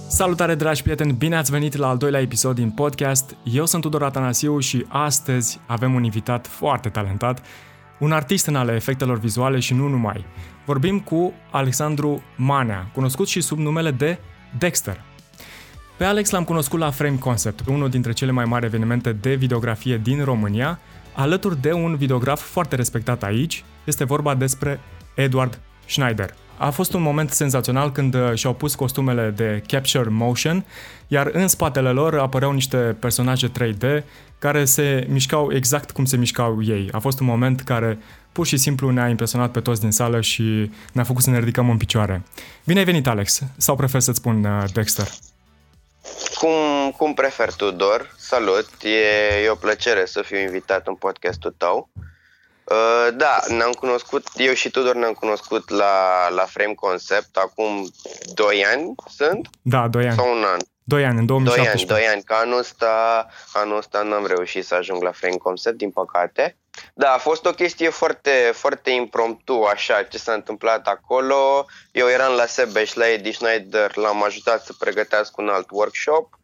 Salutare, dragi prieteni! Bine ați venit la al doilea episod din podcast. Eu sunt Tudor Atanasiu și astăzi avem un invitat foarte talentat, un artist în ale efectelor vizuale și nu numai. Vorbim cu Alexandru Manea, cunoscut și sub numele de Dexter. Pe Alex l-am cunoscut la Frame Concept, unul dintre cele mai mari evenimente de videografie din România, alături de un videograf foarte respectat aici. Este vorba despre Edward Schneider. A fost un moment senzațional când și-au pus costumele de capture motion, iar în spatele lor apăreau niște personaje 3D care se mișcau exact cum se mișcau ei. A fost un moment care pur și simplu ne-a impresionat pe toți din sală și ne-a făcut să ne ridicăm în picioare. Bine ai venit, Alex! Sau prefer să-ți spun Dexter? Cum prefer, Tudor? Salut! E o plăcere să fiu invitat în podcastul tău. Da, ne-am cunoscut, eu și Tudor ne-am cunoscut la Frame Concept acum 2 ani sunt? Da, 2 ani. Sau un an? 2 ani, în 2017. 2 ani, că anul ăsta n-am reușit să ajung la Frame Concept, din păcate. Da, a fost o chestie foarte, foarte impromptu, așa, ce s-a întâmplat acolo. Eu eram la Sebeș, la Edi Schneider, l-am ajutat să pregătească un alt workshop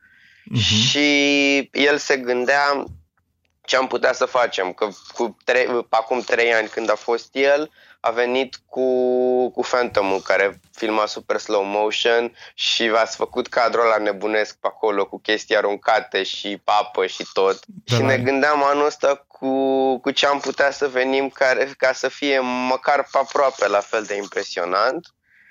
și el se gândea ce am putea să facem, că acum 3 ani când a fost el, a venit cu Phantom-ul care filma super slow motion și v-ați făcut cadrul ăla nebunesc pe acolo cu chestii aruncate și papă și tot. Da, și ne gândeam anul ăsta cu ce am putea să venim ca să fie măcar pe aproape la fel de impresionant.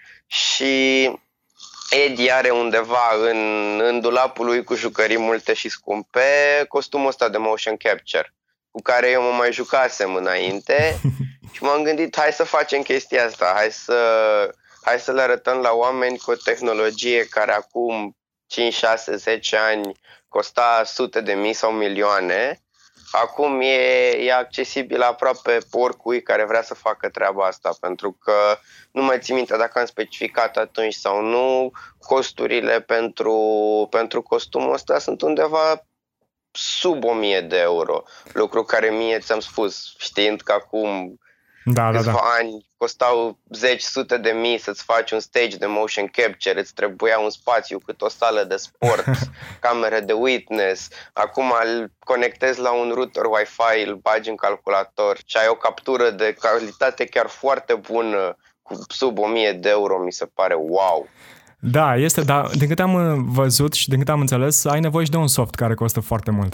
Și Edi are undeva în dulapul lui cu jucării multe și scumpe costumul ăsta de motion capture, cu care eu mă mai jucasem înainte și m-am gândit, hai să facem chestia asta, hai să le arătăm la oameni cu o tehnologie care acum 5, 6, 10 ani costa sute de mii sau milioane. Acum e accesibil aproape oricui care vrea să facă treaba asta, pentru că nu mai țin minte dacă am specificat atunci sau nu, costurile pentru costumul ăsta sunt undeva sub 1000 de euro, lucru care mie ți-am spus, știind că acum câțiva ani costau zeci, sute de mii să-ți faci un stage de motion capture, îți trebuia un spațiu cât o sală de sport, camere de witness, acum îl conectezi la un router Wi-Fi, îl bagi în calculator și ai o captură de calitate chiar foarte bună cu sub 1000 de euro, mi se pare wow! Da, este, dar din câte am văzut și din câte am înțeles, ai nevoie și de un soft care costă foarte mult.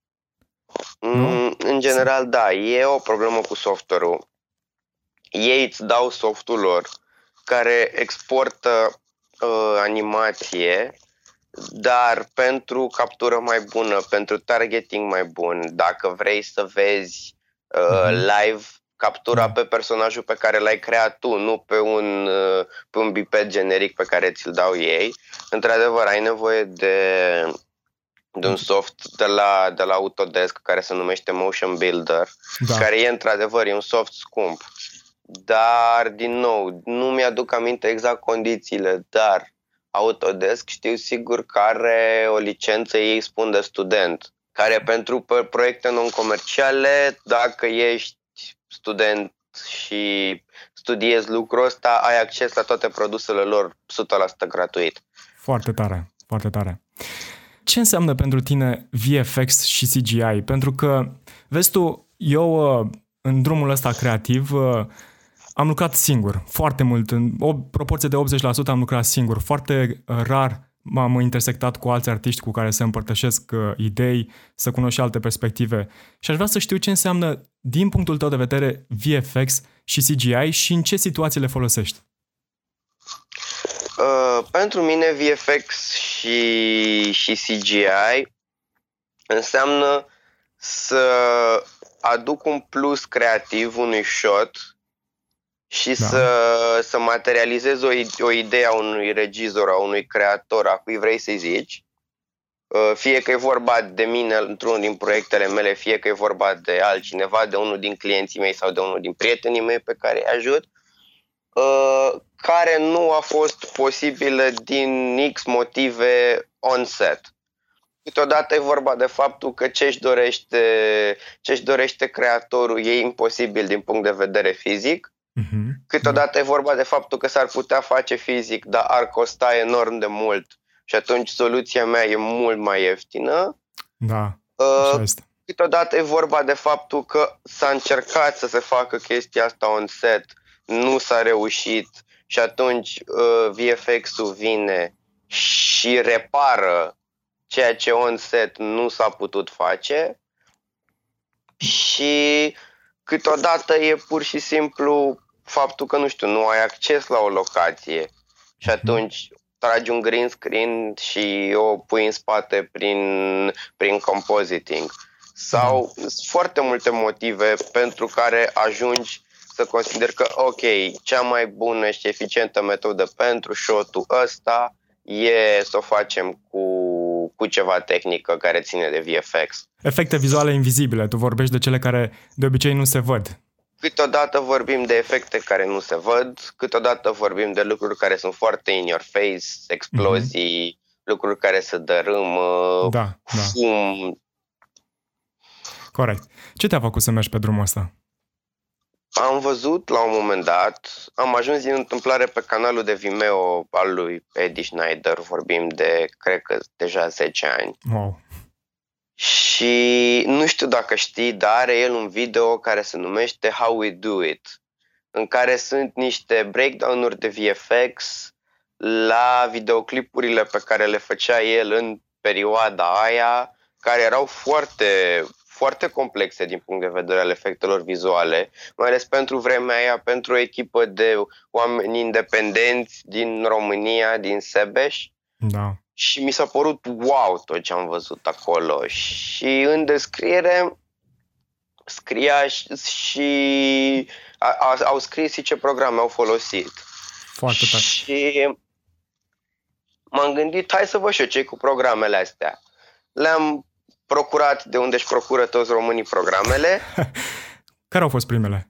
În general, da, e o problemă cu software-ul. Ei îți dau softul lor care exportă animație, dar pentru captură mai bună, pentru targeting mai bun, dacă vrei să vezi live captura pe personajul pe care l-ai creat tu, nu pe un biped generic pe care ți-l dau ei, într-adevăr ai nevoie de un soft de la Autodesk care se numește Motion Builder, care e într-adevăr un soft scump. Dar, din nou, nu mi-aduc aminte exact condițiile, dar Autodesk știu sigur că are o licență, ei spun de student, care pentru proiecte non-comerciale, dacă ești student și studiezi lucrul ăsta, ai acces la toate produsele lor 100% gratuit. Foarte tare, foarte tare. Ce înseamnă pentru tine VFX și CGI? Pentru că, vezi tu, eu în drumul ăsta creativ am lucrat singur, foarte mult, în o proporție de 80% am lucrat singur, foarte rar m-am intersectat cu alți artiști cu care să împărtășesc idei, să cunosc și alte perspective. Și aș vrea să știu ce înseamnă, din punctul tău de vedere, VFX și CGI și în ce situații le folosești. Pentru mine VFX și CGI înseamnă să aduc un plus creativ unui shot și să materializez o idee a unui regizor, a unui creator, a cui vrei să-i zici, fie că e vorba de mine într-unul din proiectele mele, fie că e vorba de altcineva, de unul din clienții mei sau de unul din prietenii mei pe care îi ajut, care nu a fost posibilă din X motive on set. Câteodată e vorba de faptul că ce-și dorește creatorul e imposibil din punct de vedere fizic. Câteodată e vorba de faptul că s-ar putea face fizic, dar ar costa enorm de mult și atunci soluția mea e mult mai ieftină. Da, așa este. Câteodată e vorba de faptul că s-a încercat să se facă chestia asta on set, nu s-a reușit și atunci VFX-ul vine și repară ceea ce on set nu s-a putut face și câteodată e pur și simplu faptul că, nu ai acces la o locație și atunci tragi un green screen și o pui în spate prin compositing. Sau foarte multe motive pentru care ajungi să consideri că, ok, cea mai bună și eficientă metodă pentru shot-ul ăsta e să o facem cu ceva tehnică care ține de VFX. Efecte vizuale invizibile, tu vorbești de cele care de obicei nu se văd. Câteodată vorbim de efecte care nu se văd, câteodată vorbim de lucruri care sunt foarte in your face, explozii, lucruri care se dărâmă, fum. Corect. Ce te-a făcut să mergi pe drumul ăsta? Am văzut la un moment dat, am ajuns din întâmplare pe canalul de Vimeo al lui Eddie Schneider, vorbim de, cred că, deja 10 ani. Wow. Și nu știu dacă știi, dar are el un video care se numește How We Do It, în care sunt niște breakdown-uri de VFX la videoclipurile pe care le făcea el în perioada aia, care erau foarte, foarte complexe din punct de vedere al efectelor vizuale, mai ales pentru vremea aia, pentru o echipă de oameni independenți din România, din Sebeș. Da. Și mi s-a părut wow tot ce am văzut acolo. Și în descriere scria și au scris și ce programe au folosit. Foarte tare. Și m-am gândit, hai să văd și eu ce cu programele astea. Le-am procurat de unde își procură toți românii programele. Care au fost primele?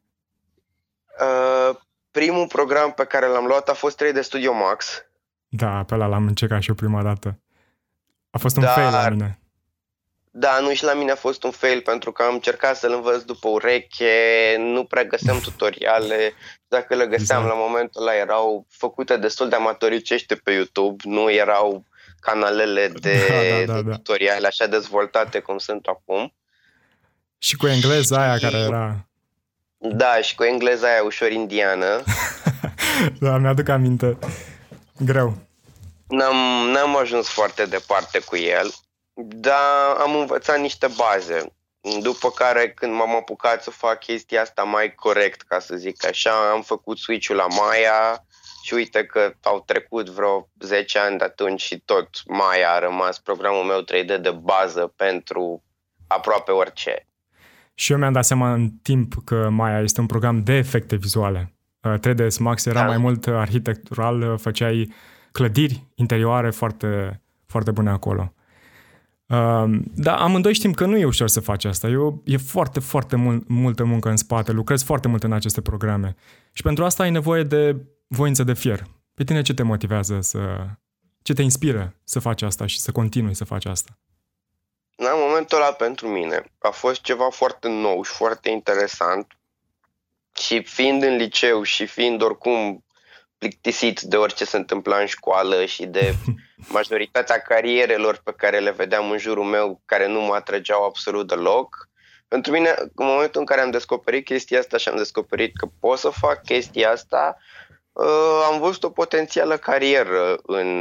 Primul program pe care l-am luat a fost 3D Studio Max. Da, pe ăla l-am încercat și eu prima dată. A fost un fail la mine. Da, nu, și la mine a fost un fail pentru că am încercat să-l învăț după ureche, nu prea găseam tutoriale. Dacă le găseam la momentul ăla erau făcute destul de amatoricește pe YouTube, nu erau canalele de tutoriale așa dezvoltate cum sunt acum. Și cu engleza aia care era... Da, și cu engleza aia ușor indiană. Da, mi-aduc aminte. Greu. N-am ajuns foarte departe cu el, dar am învățat niște baze. După care, când m-am apucat să fac chestia asta mai corect, ca să zic așa, am făcut switch-ul la Maya și uite că au trecut vreo 10 ani de atunci și tot Maya a rămas programul meu 3D de bază pentru aproape orice. Și eu mi-am dat seama în timp că Maya este un program de efecte vizuale. 3ds Max era mai mult arhitectural, făceai clădiri interioare foarte, foarte bune acolo. Dar amândoi știm că nu e ușor să faci asta. E foarte, foarte multă muncă în spate. Lucrezi foarte mult în aceste programe. Și pentru asta ai nevoie de voință de fier. Pe tine ce te motivează ce te inspiră să faci asta și să continui să faci asta? În momentul ăla pentru mine a fost ceva foarte nou și foarte interesant. Și fiind în liceu și fiind oricum plictisit de orice se întâmpla în școală și de majoritatea carierelor pe care le vedeam în jurul meu, care nu mă atrăgeau absolut deloc, pentru mine, în momentul în care am descoperit chestia asta și am descoperit că pot să fac chestia asta, am văzut o potențială carieră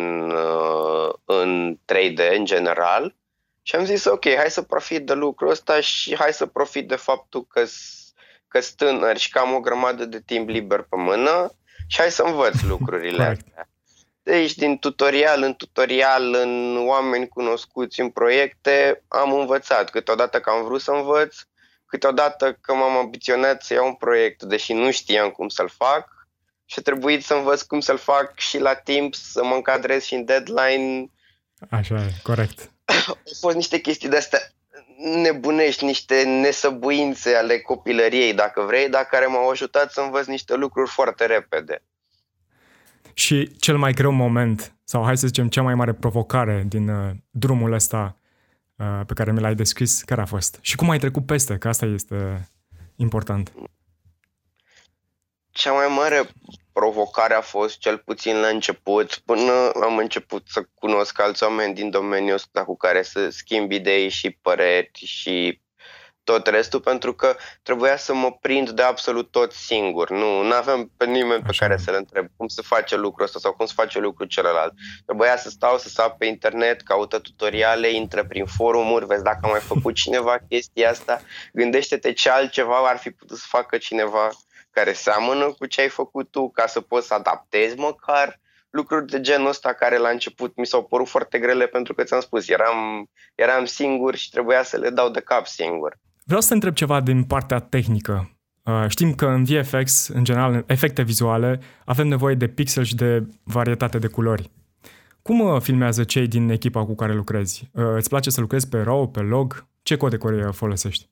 în 3D în general și am zis ok, hai să profit de lucrul ăsta și hai să profit de faptul că sunt tânăr și că am o grămadă de timp liber pe mână și hai să învăț lucrurile astea. Deci din tutorial în tutorial, în oameni cunoscuți, în proiecte, am învățat. Câteodată că am vrut să învăț, câteodată că m-am ambiționat să iau un proiect, deși nu știam cum să-l fac și a trebuit să învăț cum să-l fac și la timp, să mă încadrez și în deadline. Așa e, corect. Au fost niște chestii de-astea nebunești, niște nesăbuințe ale copilăriei, dacă vrei, dar care m-au ajutat să învăț niște lucruri foarte repede. Și cel mai greu moment, sau hai să zicem cea mai mare provocare din drumul ăsta pe care mi l-ai descris, care a fost? Și cum ai trecut peste? Că asta este important. cea mai mare provocare a fost, cel puțin la început, până am început să cunosc alți oameni din domeniul ăsta cu care să schimb idei și păreri și tot restul, pentru că trebuia să mă prind de absolut tot singur. Nu aveam pe nimeni pe care să-l întreb cum se face lucrul ăsta sau cum se face lucrul celălalt. Trebuia să stau, să sap pe internet, caută tutoriale, intră prin forumuri, vezi dacă a mai făcut cineva chestia asta, gândește-te ce altceva ar fi putut să facă cineva care seamănă cu ce ai făcut tu, ca să poți să adaptezi măcar lucruri de genul ăsta care la început mi s-au părut foarte grele, pentru că ți-am spus, eram singur și trebuia să le dau de cap singur. Vreau să te întreb ceva din partea tehnică. Știm că în VFX, în general, efecte vizuale, avem nevoie de pixel și de varietate de culori. Cum filmează cei din echipa cu care lucrezi? Îți place să lucrezi pe RAW, pe log? Ce codecuri folosești?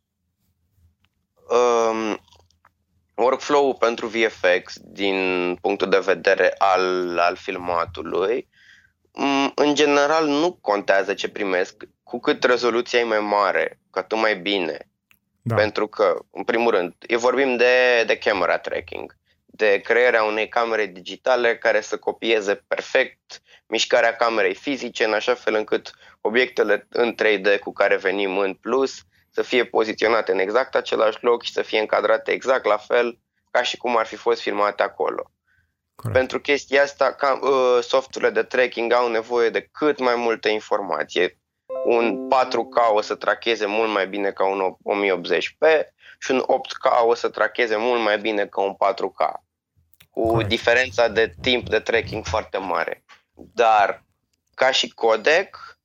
Workflow-ul pentru VFX, din punctul de vedere al filmatului, în general nu contează ce primesc, cu cât rezoluția e mai mare, cu atât mai bine. Da. Pentru că, în primul rând, vorbim de camera tracking, de crearea unei camere digitale care să copieze perfect mișcarea camerei fizice, în așa fel încât obiectele în 3D cu care venim în plus să fie poziționate în exact același loc și să fie încadrate exact la fel ca și cum ar fi fost filmate acolo. Corect. Pentru chestia asta, softurile de tracking au nevoie de cât mai multă informație. Un 4K o să tracheze mult mai bine ca un 1080p și un 8K o să tracheze mult mai bine ca un 4K. Cu Corect. Diferența de timp de tracking foarte mare. Dar, ca și codec,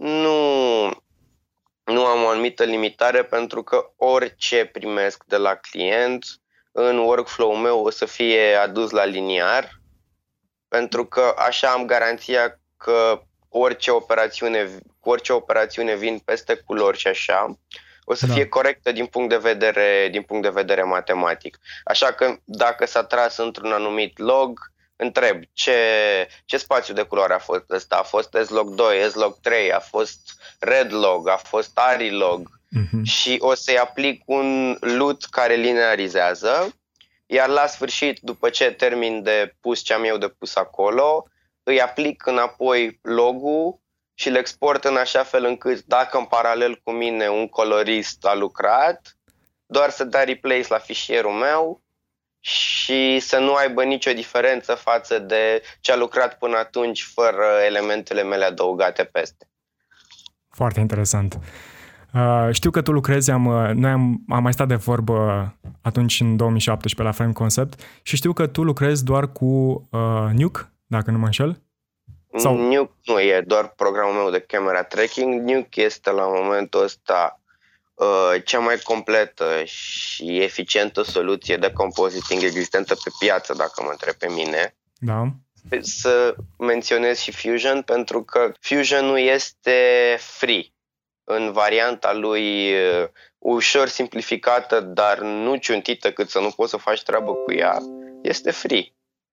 nu am o anumită limitare, pentru că orice primesc de la client în workflow-ul meu o să fie adus la liniar, pentru că așa am garanția că orice operațiune vin peste culori și așa o să fie corectă din punct de vedere matematic. Așa că dacă s-a tras într-un anumit log, întreb ce spațiu de culoare a fost ăsta? A fost S-log 2, S-log 3, a fost red log, a fost ARRI log, și o să-i aplic un LUT care linearizează, iar la sfârșit, după ce termin de pus ce am eu de pus acolo, îi aplic înapoi logul și îl export în așa fel încât, dacă în paralel cu mine un colorist a lucrat, doar să dea replace la fișierul meu și să nu aibă nicio diferență față de ce a lucrat până atunci fără elementele mele adăugate peste. Foarte interesant. Știu că tu lucrezi, noi am mai stat de vorbă atunci în 2017 la Frame Concept și știu că tu lucrezi doar cu Nuke, dacă nu mă înșel? Sau... Nuke nu e doar programul meu de camera tracking. Nuke este la momentul ăsta cea mai completă și eficientă soluție de compositing existentă pe piață, dacă mă întreb pe mine. Da. Să menționez și Fusion, pentru că Fusion-ul este free în varianta lui ușor simplificată, dar nu ciuntită cât să nu poți să faci treabă cu ea. Este free.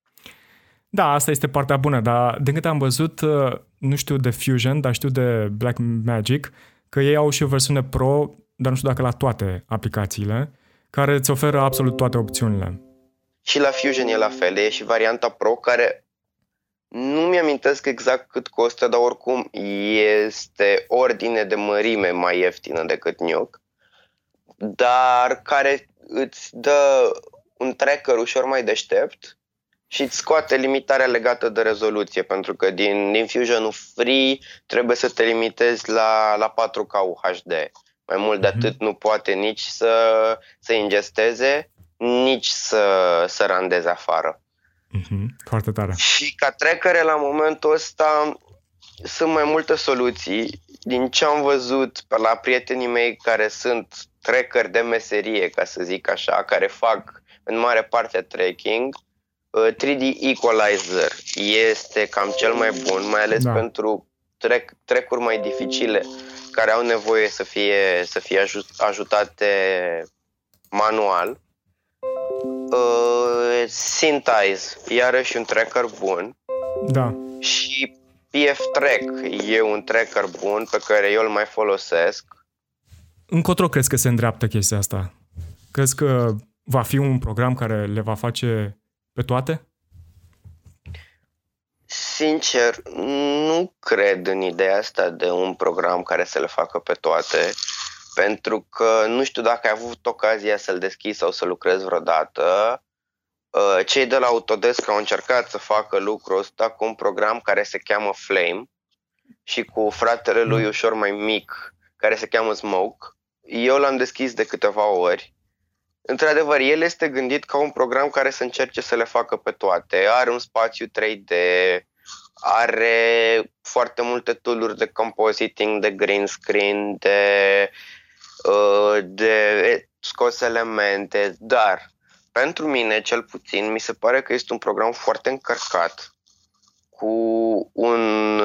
Da, asta este partea bună, dar din câte am văzut, nu știu de Fusion, dar știu de Blackmagic, că ei au și o versiune Pro, dar nu știu dacă la toate aplicațiile, care îți oferă absolut toate opțiunile. Și la Fusion e la fel, e și varianta Pro, care nu mi-amintesc exact cât costă, dar oricum este ordine de mărime mai ieftină decât Nuke, dar care îți dă un tracker ușor mai deștept și îți scoate limitarea legată de rezoluție, pentru că din Fusion-ul free trebuie să te limitezi la 4K UHD. Mai mult de atât nu poate nici să ingesteze, nici să randeze afară. Foarte tare. Și ca trackere la momentul ăsta sunt mai multe soluții. Din ce am văzut pe la prietenii mei care sunt trackeri de meserie, ca să zic așa, care fac în mare parte tracking, 3D Equalizer este cam cel mai bun, mai ales pentru track-uri mai dificile care au nevoie să fie ajutate manual. Synthesize, iarăși un tracker bun. Da. Și PF Track e un tracker bun pe care eu îl mai folosesc. Încotro crezi că se îndreaptă chestia asta? Crezi că va fi un program care le va face pe toate? Sincer, nu cred în ideea asta de un program care să le facă pe toate, pentru că nu știu dacă ai avut ocazia să-l deschizi sau să lucrezi vreodată. Cei de la Autodesk au încercat să facă lucrul ăsta cu un program care se cheamă Flame și cu fratele lui ușor mai mic care se cheamă Smoke. Eu l-am deschis de câteva ori. Într-adevăr, el este gândit ca un program care să încerce să le facă pe toate. Are un spațiu 3D, are foarte multe tool-uri de compositing, de green screen, de scos elemente, dar pentru mine, cel puțin, mi se pare că este un program foarte încărcat, cu un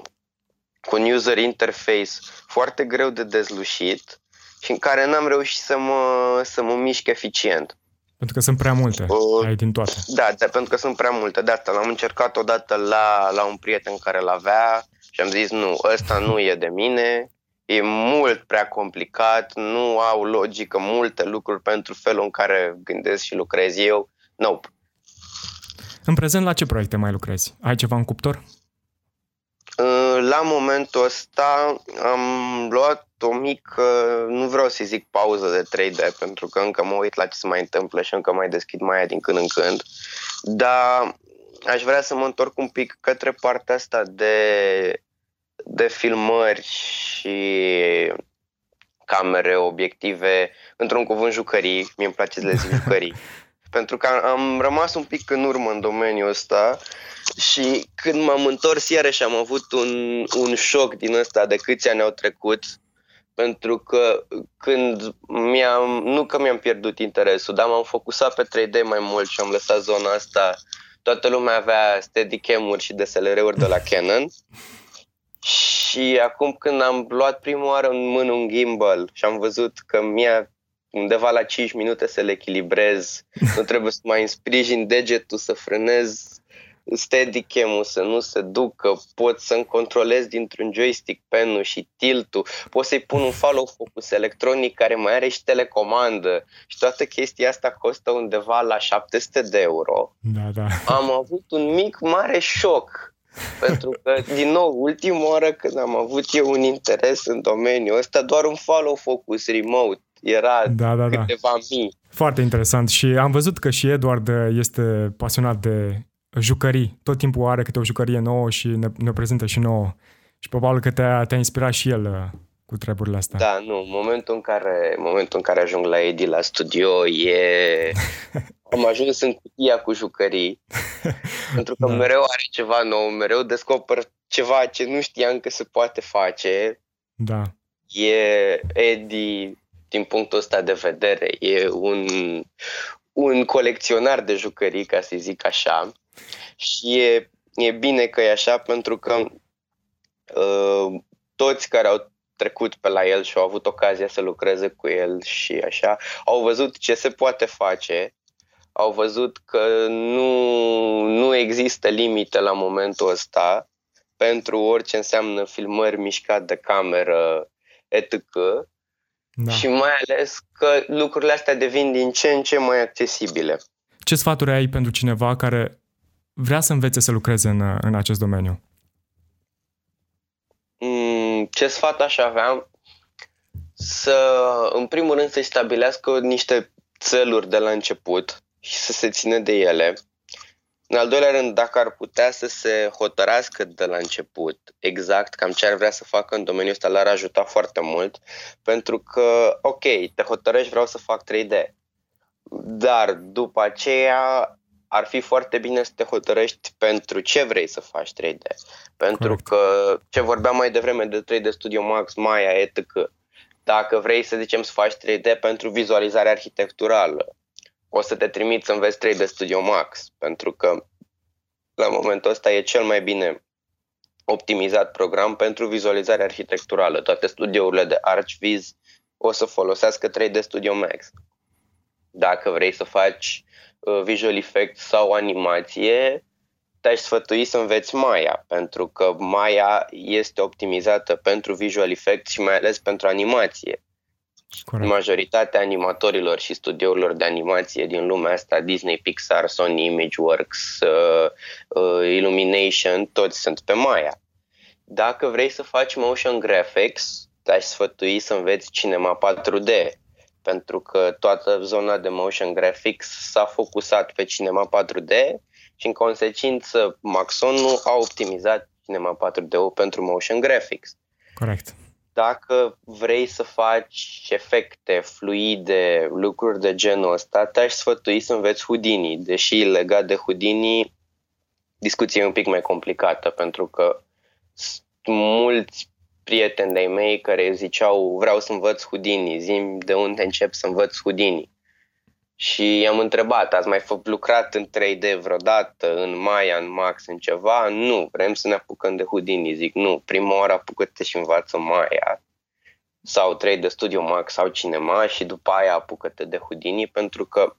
user interface foarte greu de dezlușit și în care n-am reușit să mă mișc eficient. Pentru că sunt prea multe, ai din toate. Da, pentru că sunt prea multe. De asta l-am încercat odată la un prieten care l-avea și am zis nu, ăsta nu e de mine, e mult prea complicat, nu au logică multe lucruri pentru felul în care gândesc și lucrez eu. Nope. În prezent, la ce proiecte mai lucrezi? Ai ceva în cuptor? La momentul ăsta am luat o mică, nu vreau să zic pauză de 3D, pentru că încă mă uit la ce se mai întâmplă și încă mai deschid Maya din când în când, dar aș vrea să mă întorc un pic către partea asta de filmări și camere, obiective, într-un cuvânt jucării, mie-mi place să le zic jucării. Pentru că am rămas un pic în urmă în domeniul ăsta și când m-am întors iarăși am avut un șoc din ăsta de câți ani au trecut, pentru că când nu că mi-am pierdut interesul, dar m-am focusat pe 3D mai mult și am lăsat zona asta. Toată lumea avea Steadicam-uri și DSLR-uri de la Canon și acum când am luat prima oară în mână un gimbal și am văzut că mi-a undeva la 5 minute să le echilibrez, nu trebuie să mai îmi sprijin degetul, să frânez Steadicam-ul, să nu se ducă, pot să-mi controlez dintr-un joystick pen-ul și tilt-ul, pot să-i pun un follow focus electronic care mai are și telecomandă și toată chestia asta costă undeva la 700 de euro. Da. Am avut un mic mare șoc, pentru că, din nou, ultima oară când am avut eu un interes în domeniul ăsta, doar un follow focus remote era câteva mii. Foarte interesant și am văzut că și Eduard este pasionat de jucării. Tot timpul are câte o jucărie nouă și ne prezintă și nouă. Și probabil că te-a inspirat și el cu treburile astea. Da, nu. Momentul în care ajung la Edi la studio am ajuns în cutia cu jucării. Pentru că mereu are ceva nou, mereu descoper ceva ce nu știam că se poate face. Da. Edi, din punctul ăsta de vedere, e un colecționar de jucării, ca să zic așa. Și e bine că e așa, pentru că toți care au trecut pe la el și au avut ocazia să lucreze cu el și așa, au văzut ce se poate face, au văzut că nu există limite la momentul ăsta pentru orice înseamnă filmări, mișcat de cameră, etc. Da. Și mai ales că lucrurile astea devin din ce în ce mai accesibile. Ce sfaturi ai pentru cineva care vrea să învețe să lucreze în acest domeniu? Ce sfat aș avea? În primul rând, să-i stabilească niște țeluri de la început și să se țină de ele. În al doilea rând, dacă ar putea să se hotărască de la început exact cam ce ar vrea să facă în domeniul ăsta, l-ar ajuta foarte mult, pentru că, ok, te hotărăști, vreau să fac 3D, dar după aceea ar fi foarte bine să te hotărăști pentru ce vrei să faci 3D. Pentru Corect. Că ce vorbeam mai devreme de 3D Studio Max, Maya, etc. Dacă vrei, să zicem, să faci 3D pentru vizualizare arhitecturală, o să te trimiți să înveți 3D Studio Max, pentru că la momentul ăsta e cel mai bine optimizat program pentru vizualizare arhitecturală. Toate studiourile de ArchViz o să folosească 3D Studio Max. Dacă vrei să faci visual effects sau animație, te-aș sfătui să înveți Maya, pentru că Maya este optimizată pentru visual effects și mai ales pentru animație. Corect. Majoritatea animatorilor și studiourilor de animație din lumea asta, Disney, Pixar, Sony, Imageworks, Illumination, toți sunt pe Maya. Dacă vrei să faci motion graphics, te-aș sfătui să înveți Cinema 4D, pentru că toată zona de motion graphics s-a focusat pe Cinema 4D și în consecință Maxon nu a optimizat Cinema 4D pentru motion graphics. Corect. Dacă vrei să faci efecte fluide, lucruri de genul ăsta, te-aș sfătui să înveți Houdini, deși legat de Houdini discuția e un pic mai complicată, pentru că mulți prieteni de-ai mei care ziceau vreau să învăț Houdini, zi-mi de unde încep să învăț Houdini. Și i-am întrebat, ați mai lucrat în 3D vreodată, în Maya, în Max, în ceva? Nu, vrem să ne apucăm de Houdini. Zic, nu, prima oară apucă-te și învață Maya sau 3D Studio Max sau Cinema și după aia apucă-te de Houdini, pentru că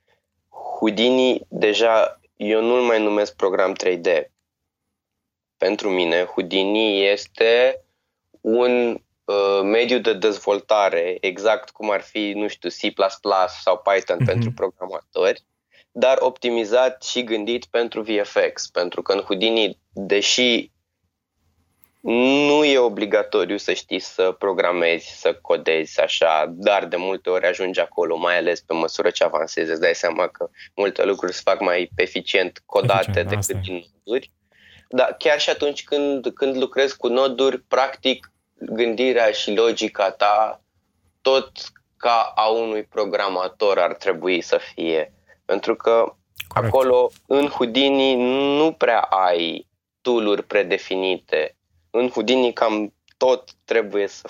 Houdini deja eu nu-l mai numesc program 3D. Pentru mine Houdini este un mediu de dezvoltare, exact cum ar fi, nu știu, C++ sau Python pentru programatori, dar optimizat și gândit pentru VFX, pentru că în Houdini, deși nu e obligatoriu să știi să programezi, să codezi așa, dar de multe ori ajungi acolo, mai ales pe măsură ce avansezi, îți dai seama că multe lucruri se fac mai eficient codate decât din noduri. Dar chiar și atunci când lucrezi cu noduri, practic gândirea și logica ta tot ca a unui programator ar trebui să fie. Pentru că corect, acolo în Houdini nu prea ai tool-uri predefinite. În Houdini cam tot trebuie să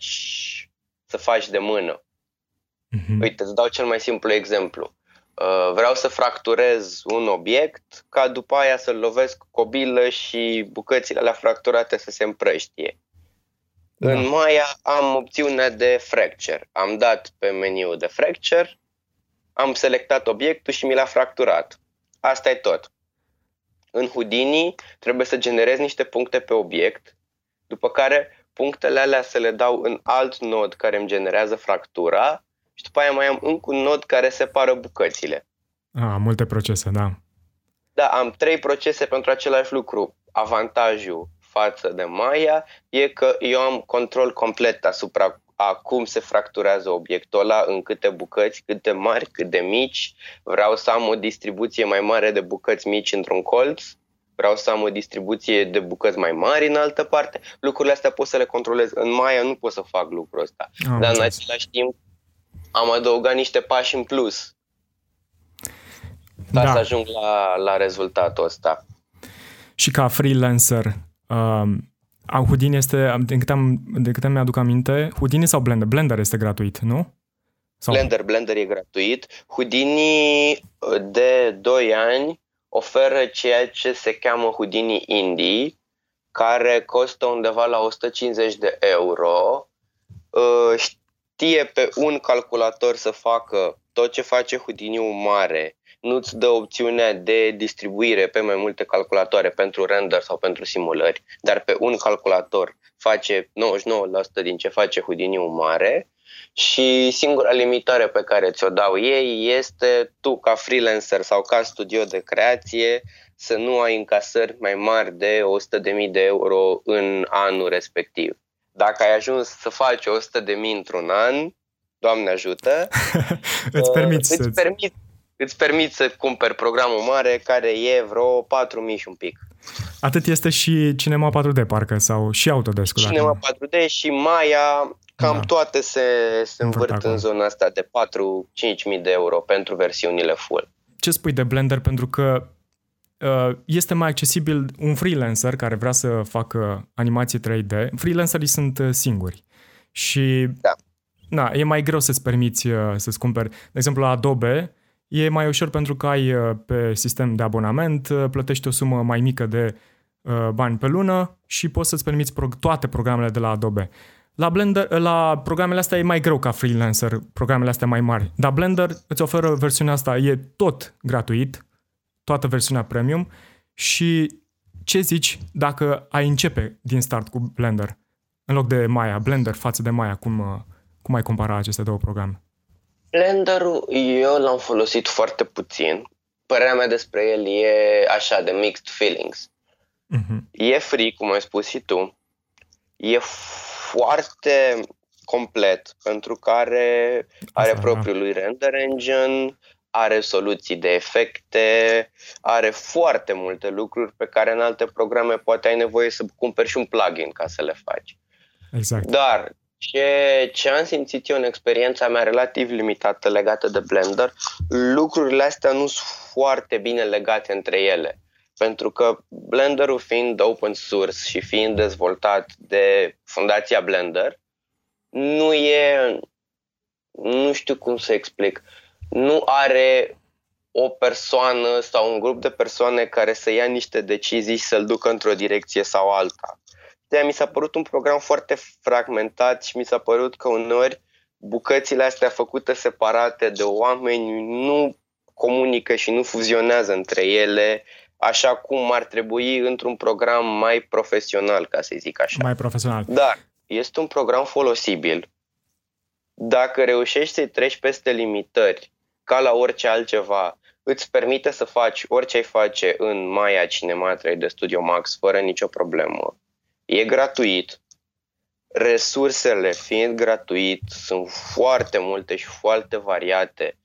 faci de mână. Uite, îți dau cel mai simplu exemplu. Vreau să fracturez un obiect ca după aia să-l lovesc cu o bilă și bucățile alea fracturate să se împrăștie. Da. În Maya am opțiunea de fracture. Am dat pe meniul de fracture, am selectat obiectul și mi l-a fracturat. Asta e tot. În Houdini trebuie să generez niște puncte pe obiect, după care punctele alea să le dau în alt nod care îmi generează fractura și după aia mai am încă un nod care separă bucățile. Multe procese, da. Da, am 3 procese pentru același lucru. Avantajul față de Maya e că eu am control complet asupra a cum se fracturează obiectul ăla, în câte bucăți, cât de mari, cât de mici. Vreau să am o distribuție mai mare de bucăți mici într-un colț, vreau să am o distribuție de bucăți mai mari în altă parte. Lucrurile astea pot să le controlez. În Maya nu pot să fac lucrul ăsta. Dar în același timp am adăugat niște pași în plus ca să ajung la rezultatul ăsta. Și ca freelancer, Houdini este, de câte mi-aduc aminte, Houdini sau Blender? Blender este gratuit, nu? Sau... Blender e gratuit. Houdini de 2 ani oferă ceea ce se cheamă Houdini Indie, care costă undeva la 150 de euro. Știe pe un calculator să facă tot ce face Houdini-ul mare. Nu-ți dă opțiunea de distribuire pe mai multe calculatoare pentru render sau pentru simulări, dar pe un calculator face 99% din ce face Houdini-ul mare și singura limitare pe care ți-o dau ei este tu ca freelancer sau ca studio de creație să nu ai încasări mai mari de 100.000 de euro în anul respectiv. Dacă ai ajuns să faci 100.000 într-un an, Doamne ajută, îți permiți să cumperi programul mare care e vreo 4.000 și un pic. Atât este și Cinema 4D, parcă, sau și Autodesk. Cinema 4D și Maya, cam toate se învârt în zona asta de 4-5.000 de euro pentru versiunile full. Ce spui de Blender? Pentru că este mai accesibil un freelancer care vrea să facă animații 3D. Freelancerii sunt singuri și e mai greu să-ți permiți să-ți cumperi. De exemplu, la Adobe e mai ușor pentru că ai pe sistem de abonament, plătești o sumă mai mică de bani pe lună și poți să-ți permiți toate programele de la Adobe. La Blender, la programele astea e mai greu ca freelancer, programele astea mai mari. Dar Blender îți oferă versiunea asta, e tot gratuit, toată versiunea premium. Și ce zici dacă ai începe din start cu Blender în loc de Maya, Blender față de Maya, Cum ai compara aceste două programe? Blender-ul eu l-am folosit foarte puțin. Părerea mea despre el e așa, de mixed feelings. E free, cum ai spus și tu. E foarte complet, pentru că are propriul lui render engine, are soluții de efecte, are foarte multe lucruri pe care în alte programe poate ai nevoie să cumperi și un plugin ca să le faci. Exact. Dar ce am simțit eu în experiența mea relativ limitată legată de Blender, lucrurile astea nu sunt foarte bine legate între ele. Pentru că Blender-ul fiind open source și fiind dezvoltat de Fundația Blender, nu știu cum să explic, nu are o persoană sau un grup de persoane care să ia niște decizii și să-l ducă într-o direcție sau alta. Mi s-a părut un program foarte fragmentat și mi s-a părut că uneori bucățile astea făcute separate de oameni nu comunică și nu fuzionează între ele așa cum ar trebui într-un program mai profesional, ca să zic așa. Mai profesional. Dar este un program folosibil. Dacă reușești să-i treci peste limitări, ca la orice altceva, îți permite să faci orice ai face în Maya, Cinema 3D Studio Max fără nicio problemă. E gratuit. Resursele fiind gratuit sunt foarte multe și foarte variate.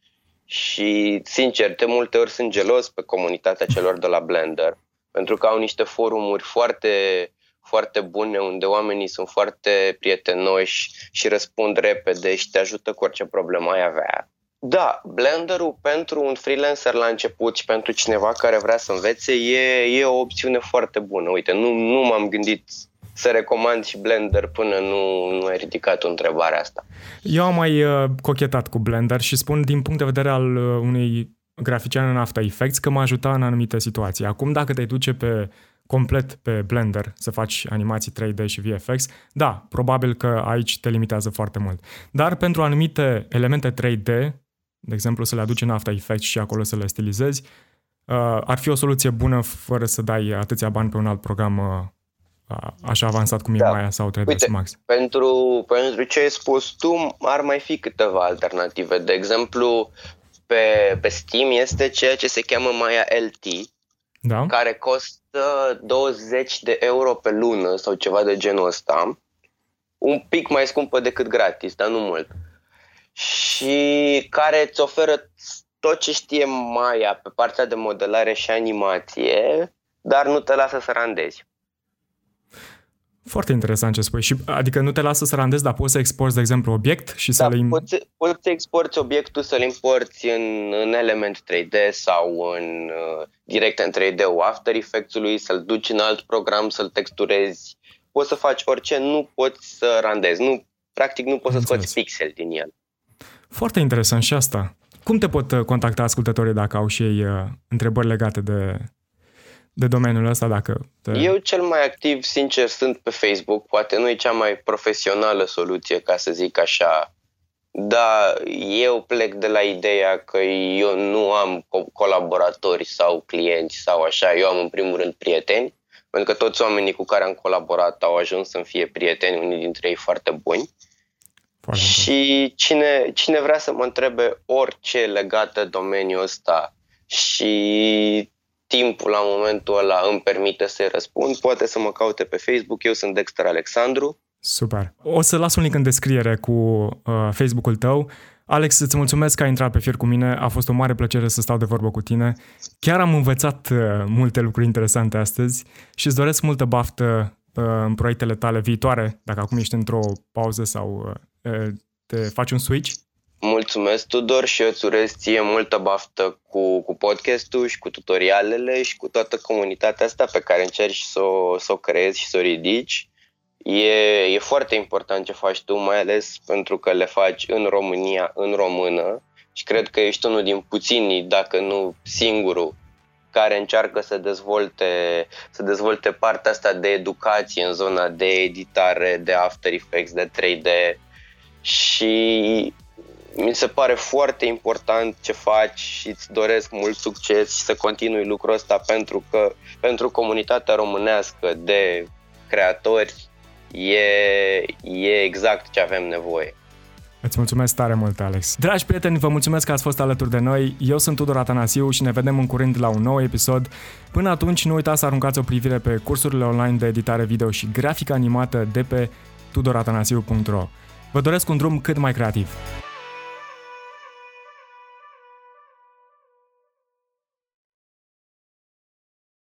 Și, sincer, de multe ori sunt gelos pe comunitatea celor de la Blender, pentru că au niște forumuri foarte, foarte bune, unde oamenii sunt foarte prietenoși și răspund repede și te ajută cu orice problemă ai avea. Da, Blender-ul pentru un freelancer la început și pentru cineva care vrea să învețe e o opțiune foarte bună. Uite, nu m-am gândit să recomand și Blender până nu ai ridicat întrebarea asta. Eu am mai cochetat cu Blender și spun din punct de vedere al unui grafician în After Effects că m-a ajutat în anumite situații. Acum, dacă te duce complet pe Blender să faci animații 3D și VFX, da, probabil că aici te limitează foarte mult. Dar pentru anumite elemente 3D, de exemplu să le aduci în After Effects și acolo să le stilizezi, ar fi o soluție bună fără să dai atâția bani pe un alt program așa avansat cum e Maya sau 3ds Max. Pentru ce ai spus tu, ar mai fi câteva alternative. De exemplu, pe Steam este ceea ce se cheamă Maya LT, da? Care costă 20 de euro pe lună sau ceva de genul ăsta. Un pic mai scumpă decât gratis, dar nu mult. Și care îți oferă tot ce știe Maya pe partea de modelare și animație, dar nu te lasă să randezi. Foarte interesant ce spui. Adică nu te lasă să randezi, dar poți să exporți, de exemplu, obiect și să le... Poți să exporți obiectul, să-l importi în Element 3D sau direct în 3D-ul After Effects-ului, să-l duci în alt program, să-l texturezi. Poți să faci orice, nu poți să randezi. Practic nu poți să scoți pixel din el. Foarte interesant și asta. Cum te pot contacta ascultătorii dacă au și ei întrebări legate de domeniul ăsta? Eu cel mai activ, sincer, sunt pe Facebook. Poate nu e cea mai profesională soluție, ca să zic așa. Dar eu plec de la ideea că eu nu am colaboratori sau clienți sau așa. Eu am în primul rând prieteni, pentru că toți oamenii cu care am colaborat au ajuns să-mi fie prieteni, unii dintre ei foarte buni. Și cine vrea să mă întrebe orice legat de domeniul ăsta și timpul la momentul ăla îmi permite să-i răspund, poate să mă caute pe Facebook. Eu sunt Dexter Alexandru. Super. O să las un link în descriere cu Facebook-ul tău. Alex, îți mulțumesc că ai intrat pe fir cu mine. A fost o mare plăcere să stau de vorbă cu tine. Chiar am învățat multe lucruri interesante astăzi și îți doresc multă baftă în proiectele tale viitoare, dacă acum ești într-o pauză sau te faci un switch. Mulțumesc, Tudor, și eu îți urez ție multă baftă cu podcastul și cu tutorialele și cu toată comunitatea asta pe care încerci să o creezi și să o ridici. E foarte important ce faci tu, mai ales pentru că le faci în România, în română, și cred că ești unul din puținii, dacă nu singurul, care încearcă să dezvolte partea asta de educație în zona de editare, de After Effects, de 3D. Și mi se pare foarte important ce faci și îți doresc mult succes și să continui lucrul ăsta, pentru că pentru comunitatea românească de creatori e exact ce avem nevoie. Îți mulțumesc tare mult, Alex. Dragi prieteni, vă mulțumesc că ați fost alături de noi. Eu sunt Tudor Atanasiu și ne vedem în curând la un nou episod. Până atunci, nu uitați să aruncați o privire pe cursurile online de editare video și grafică animată de pe tudoratanasiu.ro. Vă doresc un drum cât mai creativ.